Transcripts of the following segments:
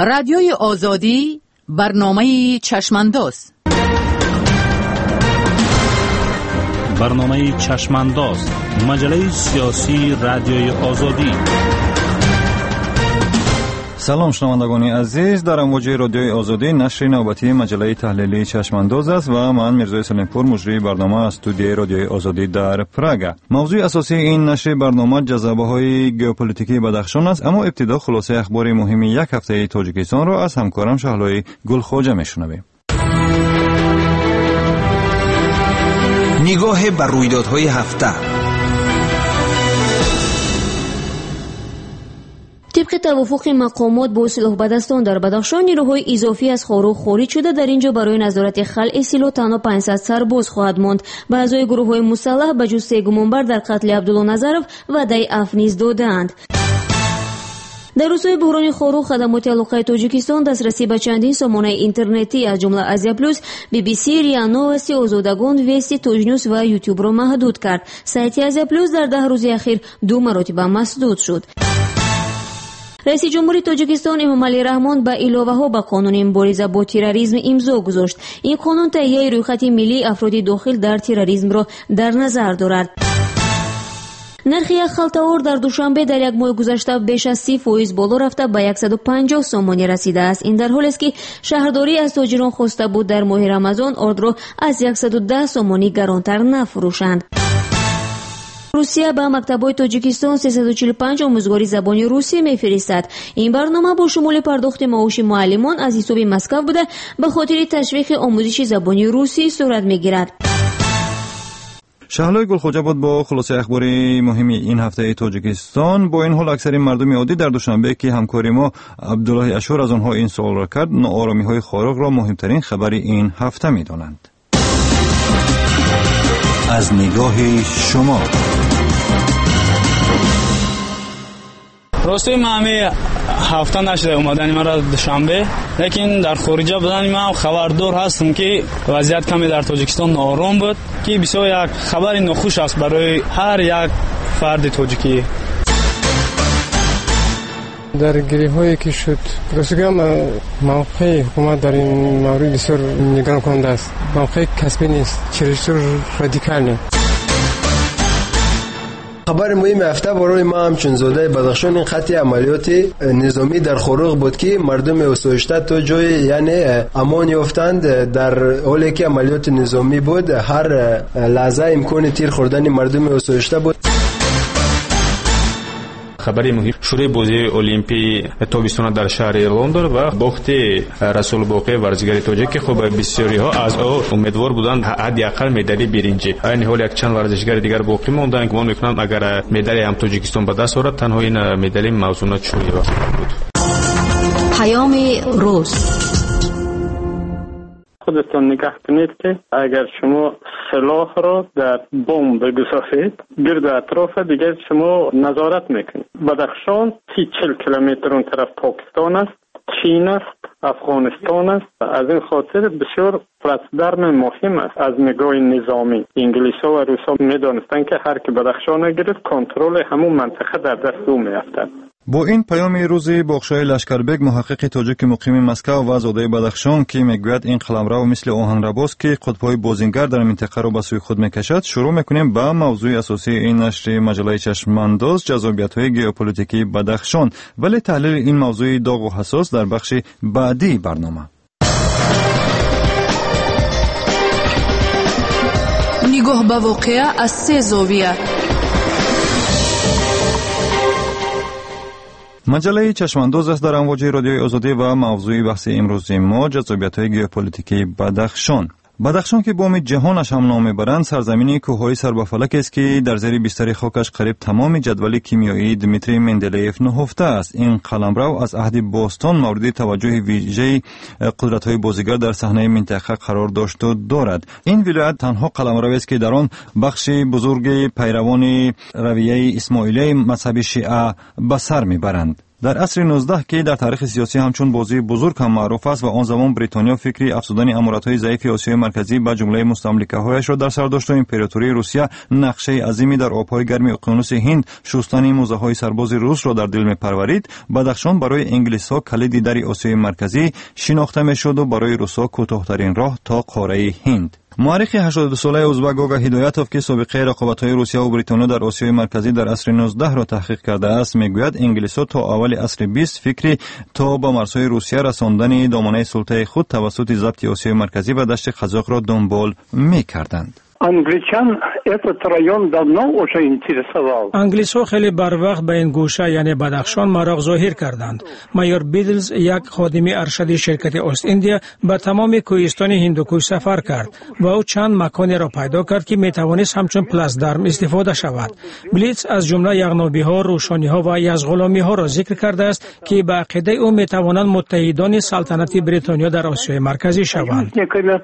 رادیوی آزادی، برنامه چشمانداز. برنامه چشمانداز، مجله سیاسی رادیوی آزادی. سلام شنوندگان عزیز، در امواج رادیوی آزادی نشر نوبتی مجله تحلیلی چشمانداز است و من میرزا سلیمپور مجری برنامه از استودیوی رادیوی آزادی در پراگ. موضوع اساسی این نشر برنامه جذابه‌های ژئوپلیتیکی بدخشان است، اما ابتدا خلاصه اخبار مهم یک هفته تاجیکستان را از همکارم شهلای گلخواجه میشنویم. نگاه بر رویدادهای هفته. طبق توافق مقامات با سلاح بدستان در بدخشان، نیروهای اضافی از خارق خارج شده در اینجا برای نظارت خلع سلاح تنها 500 سرباز خواهد ماند. به اعضای گروه‌های مسلح به جز 3 گمانبر در قتل عبدالله نظرов وعده عفو نیز دادند. در روزهای بحران خارق، خدمات علاقه تاجیکستان دسترسی به چندین سامانه اینترنتی از جمله آزیا پلوس، BBC، ریا نوستی، آزادگان، وستی، توجنیوز و یوتیوب را محدود کرد. سایت آزیا پلوس در 10 روز اخیر 2 مرتبه مسدود شد. رئیس جمهوری تاجیکستان امامعلی رحمان با علاوه‌ها به قانون مبارزه با تروریسم امضا گذاشت. این قانون تهیه رویخط ملی افراد داخل در تروریسم را در نظر دارد. نرخ یک خلطه‌آور در دوشنبه در یک ماه گذشته بیش از 30% بالا رفته به 150 سامانی رسیده است. این در حالی است که شهرداری از تاجران خواسته بود در ماه رمضان آرد را از 110 سامانی گرانتر نفروشند. روسیه به مکتب‌های تاجیکستان 345 آموزگاری زبان روسی می‌فرستد. این برنامه با شمول پرداخت معاش معلمان از حساب مسکو بوده به خاطر تشویق آموزش زبان روسی صورت می‌گیرد. شهلای گلخواجه بود با خلاصه اخبار مهم این هفته تاجیکستان. با این حال اکثر مردم عادی در دوشنبه که همکاری ما عبدالله اشور از آنها این سوال را کرد، ناآرامی‌های خارق را مهمترین خبر این هفته می‌دانند. از نگاه شما. راستوی من همه هفته نشده اومدن من را دوشنبه، لیکن در خارجه بودن من خبردار هستم که وضعیت کمی در تاجیکستان نارام بود که بسیار یک خبر ناخوش است برای هر یک فرد تاجیکی. در گریه‌هایی که شد رسیدم موقع حکومت در این مورد بسیار نگران کننده است. موقع کسبی نیست، چرا رادیکال نیست. خبر مهم هفته برای ما همچون زاده بدخشان این خط عملیات نظامی در خارق بود که مردم اوسوشته تا جای یعنی امان یافتند. در حالی که عملیات نظامی بود هر لحظه امکان تیر خوردن مردم اوسوشته بود. خبری مهم شروع بازی المپی تابستان در شهر لندن و باخت رسول باقی ورزشگر تاجیک که خب بسیاری ها از او امیدوار بودند حداقل مدال برنجی. این حال یک چند ورزشگر دیگر باقی ماندند که من میکنم اگر مدال هم تاجیکستان به دست آورد تنها این مدال موضوعات شوری بود. پیام روز. خودتان نگاه کنید که اگر شما سلاح را در بمب بگذارید گرد اطراف دیگه شما نظارت میکنید. بدخشان 30-40 کیلومتر اون طرف پاکستان است، چین است، افغانستان است. از این خاطر بسیار پلتفرم مهم است از نگاه نظامی. انگلیس‌ها و روس‌ها میدانستند که هر کی بدخشان گرفت کنترل همون منطقه در دست او میافتد. با این پیام روزی بخشای لشکربگ محقق تاجیک مقیم مسکو و زاده بدخشان که میگوید این قلمرو مثل آهنرباز که قطب‌های بازینگر در منطقه را به سوی خود میکشد، شروع میکنیم با موضوع اساسی این نشر مجله چشمانداز، جذابیت‌های ژئوپلیتیکی بدخشان. ولی تحلیل این موضوع داغ و حساس در بخش بعدی برنامه. نگاه به واقعه از 3 زاویه. مجله چشمانداز است در امواج رادیوی آزادی و موضوع بحث امروز ما جذابیت‌های ژئوپلیتیکی بدخشان. بدخشان که بام جهانش هم نام میبرند، سرزمینی کوههای سر به فلک است که در زیر بستر خاکش قریب تمام جدول کیمیایی دمیتری مندلیف نهفته است. این قلمرو از عهد باستان مورد توجه ویژه قدرت‌های بازیگر در صحنه منطقه قرار داشت و دارد. این ولایت تنها قلمروی است که در آن بخش بزرگ پیروان رویه اسماعیلی مذهب شیعه به سر میبرند. در عصر 19 که در تاریخ سیاسی همچون بازی بزرگ هم معروف است و آن زمان بریتانیا فکری افزودن امارات‌های ضعیف آسیای مرکزی به جمله مستملکه‌هایش را در سر داشت و امپراتوری روسیه نقشه عظیمی در آب‌های گرم اقیانوس هند شستن موزه‌های سرباز روس را در دل می‌پرورید. بدخشان برای انگلیس‌ها کلید در آسیای مرکزی شناخته می‌شد و برای روس‌ها کوتاه‌ترین راه تا قاره هند. مورخ 82 ساله ازبک گوگا هدایتوف که سابقه رقابت‌های روسیه و بریتانیا در آسیای مرکزی در عصر 19 را تحقیق کرده است میگوید انگلیس‌ها تا اول عصر 20 فکری تا به مرزهای روسیه رساندن دامنه سلطه خود توسط ضبط آسیای مرکزی و دشت قزاق را دنبال می‌کردند. انگلیس ها خیلی بر وقت به این گوشه یعنی بدخشان مراغ ظاهر کردند. مایور بیدلز یک خادم ارشد شرکت اوست ایندیا به تمام کوهستان هندوکوی سفر کرد و او چند مکانی را پیدا کرد که می توانست همچون پلاسدرم استفاده شود. بلیتز از جمله یغنابی ها، روشانی ها و یزغلامی ها را ذکر کرده است که به عقیده او می توانند متحدان سلطنت بریتانیا در آسیای مرکزی شوند.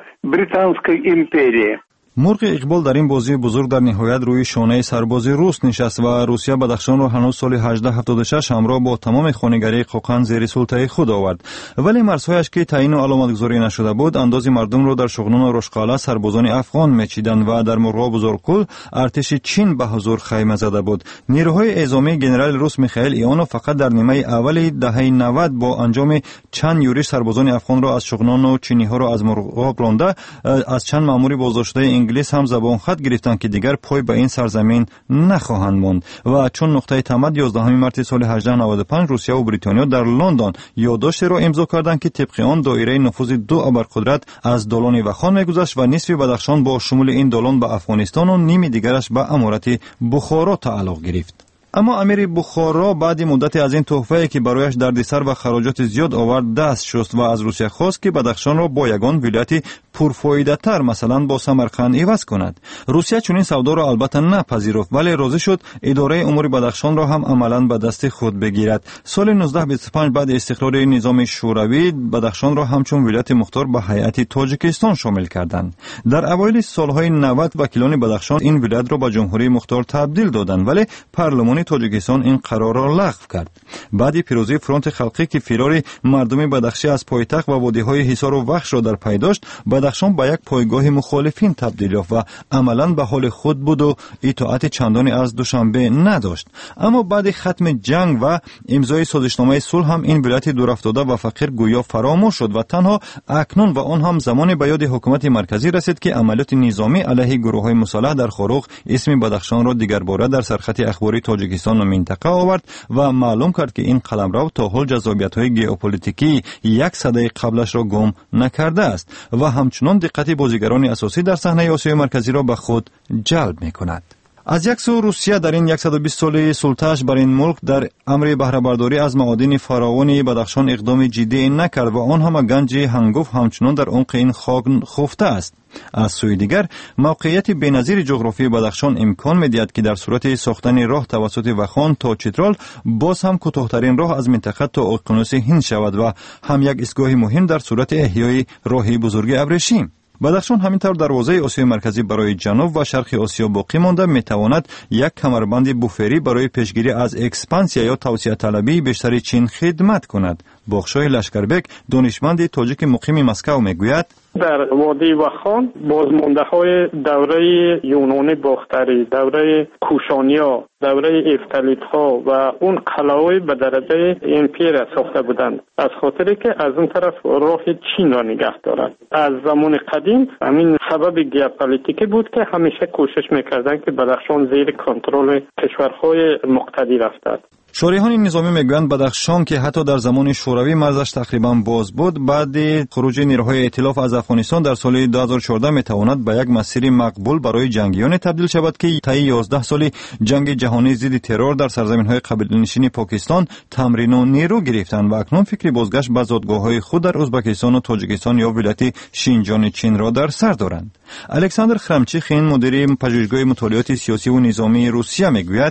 مرغ اقبال در این بازی بزرگ در نهایت روی شانه سرباز روس نشست و روسیه بدخشان را هنوز سال 1876 همراه با تمام خانگری قوقن زیر سلطه خود آورد. ولی مرزهایش که تعیین و علامتگذاری نشده بود انداز مردم را در شغنان و رشقاله سربازان افغان میچیدند و در مرغا بزرگکل ارتش چین به حضور خیمه زده بود. نیروهای اعزامی جنرال روس میخائیل ایوانوف فقط در نیمه اول دهه 90 با انجام چند یورش سربازان افغان را از شغنان و چینی ها را از مرغا رانده از چند مأمور بازداشته انگلیس هم زبان خط گرفتند که دیگر پای به این سرزمین نخواهند ماند و چون نقطه تمد 11 مارس سال 1895 روسیه و بریتانیا در لندن یادداشت را امضا کردند که طبق آن دایره نفوذ دو ابرقدرت از دالان وخان میگذشت و نصف بدخشان با شمول این دالان به افغانستان و نیم دیگرش به امارت بخارا تعلق گرفت. اما امیر بخارا بعد مدت از این تحفه‌ای که برایش دردسر و خراجات زیاد آورد دست شست و از روسیه خواست که بدخشان را با یگان ولایت پرفایده‌تر مثلا با سمرقند عوض کند. روسیه چنین سودا را البته نپذیرفت ولی راضی شد اداره امور بدخشان را هم عملاً به دست خود بگیرد. سال 1925 بعد استقرار نظام شوروی بدخشان را همچون ولایت مختار به هیئت تاجیکستان شامل کردند. در اوایل سالهای 90 وکیلان بدخشان این ولایت را به جمهوری مختار تبدیل دادند ولی پارلمان تاجیکستان این قرار را لغو کرد. بعد پیروزی فرانت خلقی که فرار مردم بدخشی از پایتخت و وادی‌های حصار و وخش را در پی داشت بدخشان به یک پایگاه مخالفین تبدیل یافت و عملاً به حال خود بود و اطاعت چندانی از دوشنبه نداشت. اما بعد ختم جنگ و امضای سازشنامه صلح هم این ولایت دورافتاده و فقیر گویا فراموش شد و تنها اکنون و آن هم زمان به یاد حکومت مرکزی رسید که عملیات نظامی علیه گروه‌های مسلح در خاروق اسم بدخشان را دیگر باره در سرخط اخباری تاجیکستان و منطقه آورد و معلوم کرد که این قلمرو تا حال جذابیت‌های ژئوپلیتیکی یک سده قبلش را گم نکرده است و همچنان دقت بازیگران اساسی در صحنه آسیای مرکزی را به خود جلب می‌کند. از یک سو روسیه در این 120 ساله سلطه‌اش بر این ملک در امر بهره برداری از معادن فراوان بدخشان اقدام جدی نکرد و آن هم گنج هنگفت همچنان در عمق این خاک خفته است. از سوی دیگر موقعیت بی‌نظیر جغرافی بدخشان امکان می‌دهد که در صورت ساختن راه توسط وخان تا چترال باز هم کوتاه‌ترین راه از منطقه تا اقیانوس هند شود و هم یک ایستگاه مهم در صورت احیای راه بزرگ ابریشم. بدخشان همینطور دروازه آسیای مرکزی برای جنوب و شرق آسیا باقی مانده میتواند یک کمربند بوفری برای پیشگیری از اکسپانسیا یا توسعه طلبی بیشتر چین خدمت کند. بخشای لشکربک دانشمند تاجیک مقیم مسکو میگوید در وادی وخان بازمانده‌های دوره یونانی باختری، دوره کوشانیا، دوره افتالیت‌ها و اون قلعه‌های به درجه امپیر ساخته بودند از خاطری که از اون طرف راه چین را نگه دارند. از زمان قدیم همین سبب ژئوپلیتیکی بود که همیشه کوشش می‌کردند که بدخشان زیر کنترل کشورهای مقتدر افتد. شارحان نظامی میگویند بدخشان که حتی در زمان شوروی مرزش تقریبا باز بود بعد خروج نیروهای ائتلاف از افغانستان در سال 2014 میتواند به یک مسیر مقبول برای جنگیان تبدیل شود که طی 11 سال جنگ جهانی ضد ترور در سرزمین‌های قبیله‌نشین پاکستان تمرین و نیرو گرفتند و اکنون فکری بازگشت به زادگاه‌های خود در ازبکستان و تاجیکستان یا ولایت شینجان چین را در سر دارند. الکساندر خرمچیخین مدیر پژوهشگاه مطالعات سیاسی و نظامی روسیه میگوید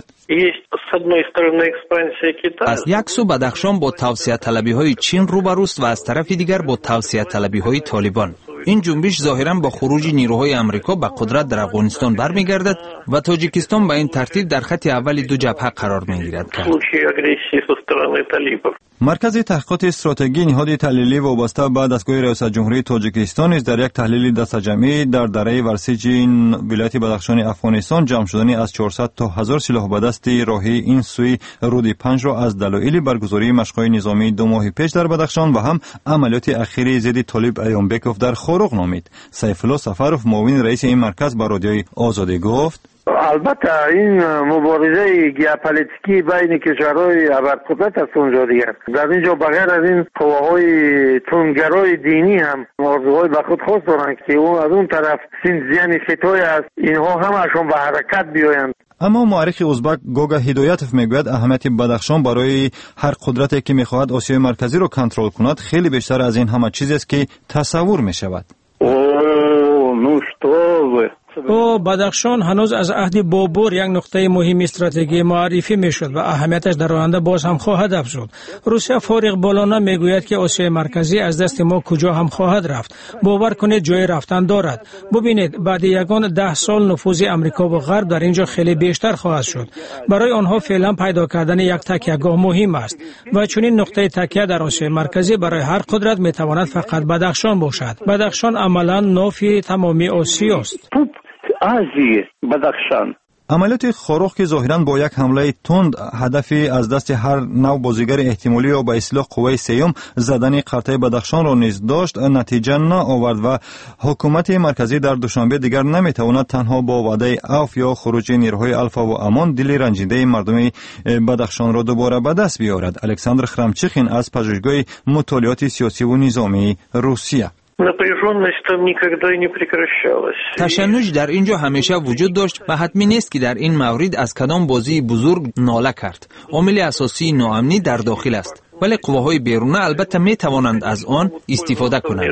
از یک سو بدخشان با توسعه طلبی های چین روبروست و از طرف دیگر با توسعه طلبی های طالبان. این جنبش ظاهراً با خروج نیروهای آمریکا به قدرت در افغانستان برمیگردد و تاجیکستان به این ترتیب در خط اول دو جبهه قرار میگیرد. مرکز تحقیقات استراتژی نهاد تحلیلی وابسته به دستگاه ریاست جمهوری تاجیکستان نیز در یک تحلیل دسته‌جمعی در دره ورسیج ولایت بدخشان افغانستان جمع شدن از 400 تا 1000 سلاح به دست راهی این سوی رود 5 را از دلایل برگزاری مشق‌های نظامی 2 ماه پیش در بدخشان و هم عملیات اخیری ضد طالب ایانبکوف در خورق نامید. سیف الله سفروف معاون رئیس این مرکز به رادیوی آزادی گفت: البته این مبارزه ژئوپلیتیکی بین کشورهای ابرقدرت است اونجا دیگر. در اینجا بغیر از این قواهای تندگرای دینی هم آرزوهای به خود خاص دارند که اون از اون طرف سینزیان فتای است، اینها همشون به حرکت بیایند. اما مورخ ازبک گوگا هدایتوف میگوید اهمیت بدخشان برای هر قدرتی که میخواهد آسیای مرکزی را کنترل کند خیلی بیشتر از این همه چیزی است که تصور میشود. بدخشان هنوز از عهد بابور یک نقطه مهم استراتژی معرفی میشد و اهمیتش در آینده باز هم خواهد افزود. روسیه فارغ بالانه میگوید که آسیای مرکزی از دست ما کجا هم خواهد رفت. باور کنید جای رفتن دارد. ببینید بعد یگان 10 سال نفوذ امریکا و غرب در اینجا خیلی بیشتر خواهد شد. برای آنها فعلا پیدا کردن یک تکیهگاه مهم است و چنین نقطه تکیه در آسیای مرکزی برای هر قدرت میتواند فقط بدخشان باشد. بدخشان عملاً نافی تمامی آسیا است. بدخشان عملیات خورخ که ظاهراً با یک حمله تند هدفی از دست هر نوع بازیگر احتمالی یا به اصطلاح قوه سیوم زدن قرطه بدخشان را نیز داشت، نتیجه نآورد و حکومت مرکزی در دوشنبه دیگر نمیتواند تنها با وعده عفو یا خروج نیروهای الفا و امان دل رنجیده مردم بدخشان را دوباره به دست بیاورد. الکساندر خرمچخین از پژوهشگاه مطالعات سیاسی و نظامی روسیه: تشنج در اینجا همیشه وجود داشت و حتمی نیست که در این مورد از کدام بازی بزرگ ناله کرد. عامل اساسی ناامنی در داخل است، ولی قواهای بیرونه البته می توانند از آن استفاده کنند.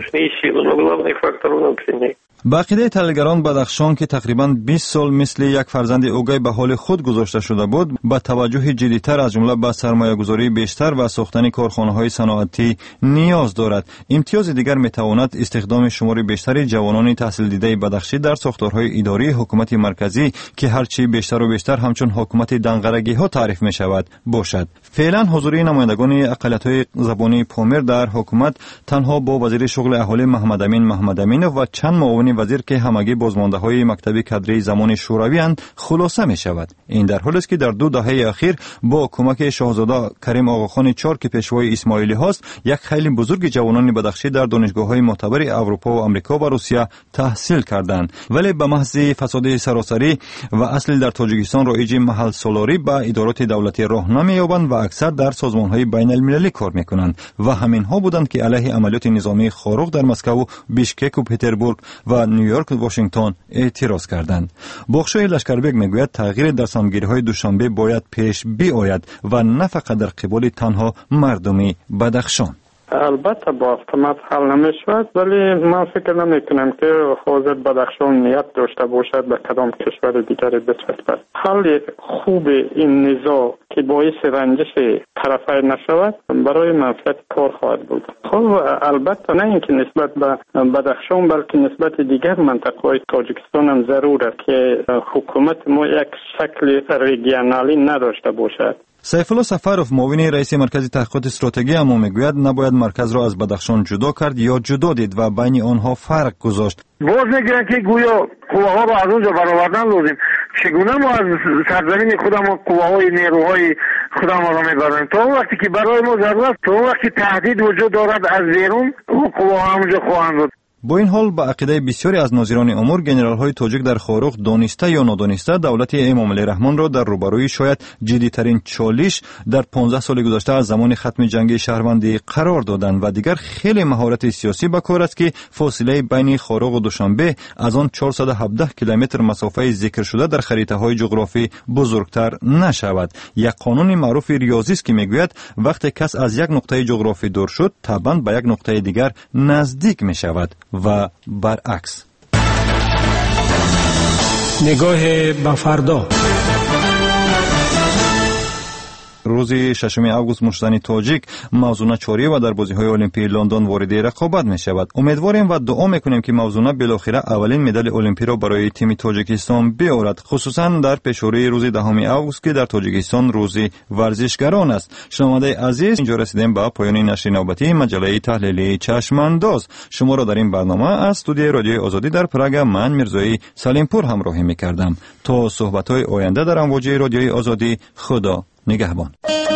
با عقیده تحلیلگران بدخشان که تقریباً 20 سال مثل یک فرزند اوگای به حال خود گذاشته شده بود، با توجه جدی‌تر از جمله به سرمایه‌گذاری بیشتر و ساختن کارخانه‌های صنعتی نیاز دارد. امتیاز دیگر می‌تواند استخدام شمار بیشتر جوانان تحصیل دیده بدخشی در ساختارهای اداری حکومت مرکزی که هرچی بیشتر و بیشتر همچون حکومت دنگرگی‌ها تعریف می‌شود باشد. فعلا حضور نمایندگان اقلیت‌های زبانی پامیر در حکومت تنها با وزیر شغل اهالی محمد امین و چند معاون وزیر که همگی بازمانده‌های مکتب کادری زمان شوروی اند خلاصه می شود. این در حالی است که در 2 دهه اخیر با کمک شاهزاده کریم آقاخان 4 که پیشوای اسماعیلی هاست، یک خیلی بزرگ جوانان بدخشی در دانشگاه‌های معتبر اروپا و آمریکا و روسیه تحصیل کردند، ولی به محض فساد سراسری و اصل در تاجیکستان رایج محل سالاری به ادارات دولتی راه نمی‌یابند و اکثر در سازمان‌های بین‌المللی کار می‌کنند و همین‌ها بودند که علیه عملیات نظامی خاروق در مسکو، بیشکک و پترزبورگ و نیویورک و واشنگتن اعتراض کردند. بخشای لشکربگ میگوید تغییر در سامگیری‌های دوشنبه باید پیش بیاید و نه فقط در قبال تنها مردمی بدخشان. البته با автомат حل نمیشود، ولی من فکر نمی کنم که حوزه بدخشان نیت داشته باشد به کدام کشور دیگری بچسبد. حل خوب این نزاع که باعث رنجش طرفین نشود برای منفعت کار خواهد بود. خب البته نه اینکه نسبت به بدخشان بلکه نسبت دیگر منطقه‌های تاجیکستان هم ضروره که حکومت ما یک شکل ریجنالی نداشته باشد. سیف الله سفروف معاون رئیس مرکز تحقیقات استراتژی اما میگوید نباید مرکز را از بدخشان جدا کرد یا جدا دید و بین آنها فرق گذاشت. باز میگن که گویا قواها را از اونجا برآوردن لازم. چگونه ما از سرزمین خودمون قواهای نیروهای خودمون را میبریم؟ تا وقتی که برای ما ضرورت، تا وقتی تهدید وجود دارد از بیرون، اون قواها همونجا خواهند بود. با این حال به عقیده بسیاری از ناظران امور، گنرال‌های تاجیک در خاروق دانسته یا نادانسته دولت امام علی رحمان را در روبروی شاید جدی‌ترین چالش در 15 سال گذشته از زمان ختم جنگ شهروندی قرار دادند و دیگر خیلی مهارت سیاسی به کار است که فاصله بین خاروق و دوشنبه از آن 417 کیلومتر مسافه ذکر شده در خریطه‌های جغرافی بزرگتر نشود. یک قانون معروف ریاضی است که میگوید وقتی کس از یک نقطه جغرافی دور شد، طبعاً به یک نقطه دیگر نزدیک میشود و برعکس. نگاه به فردا. روز 6 آگوست مشتزن تاجیک موزونه چاری و در بازی‌های المپی لندن وارد رقابت می‌شود. امیدواریم و دعا می‌کنیم که موزونه بالاخره اولین مدال المپی را برای تیم تاجیکستان بیاورد، خصوصا در پیشروی روز 10 آگوست که در تاجیکستان روز ورزشگران است. شنونده عزیز، اینجا رسیدیم به پایان نشر نوبتی مجله تحلیلی چشمانداز. شما را در این برنامه از استودیوی رادیوی آزادی در پراگ من میرزایی سلیمپور همراهی می‌کردم. تا صحبت‌های آینده در امواج رادیوی آزادی، خدا نگهبان.